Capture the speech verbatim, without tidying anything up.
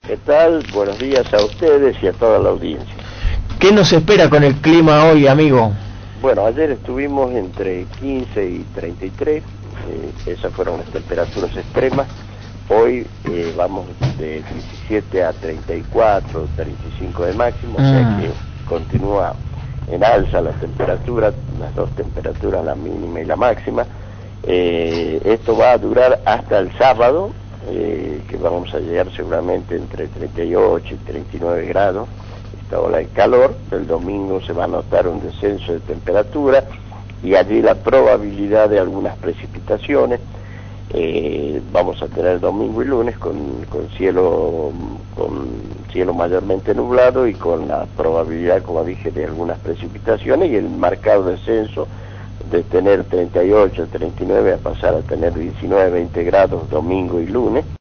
¿Qué tal? Buenos días a ustedes y a toda la audiencia. ¿Qué nos espera con el clima hoy, amigo? Bueno, ayer estuvimos entre quince y treinta y tres, eh, esas fueron las temperaturas extremas. Hoy eh, vamos de diecisiete a treinta y cuatro, treinta y cinco de máximo, o sea Mm. que continúa en alza la temperatura, las dos temperaturas, la mínima y la máxima. Eh, esto va a durar hasta el sábado, eh, que vamos a llegar seguramente entre treinta y ocho y treinta y nueve grados, esta ola de calor. El domingo se va a notar un descenso de temperatura y allí la probabilidad de algunas precipitaciones. Eh, vamos a tener domingo y lunes con, con cielo con cielo mayormente nublado y con la probabilidad, como dije, de algunas precipitaciones y el marcado descenso de tener treinta y ocho, treinta y nueve a pasar a tener diecinueve, veinte grados domingo y lunes.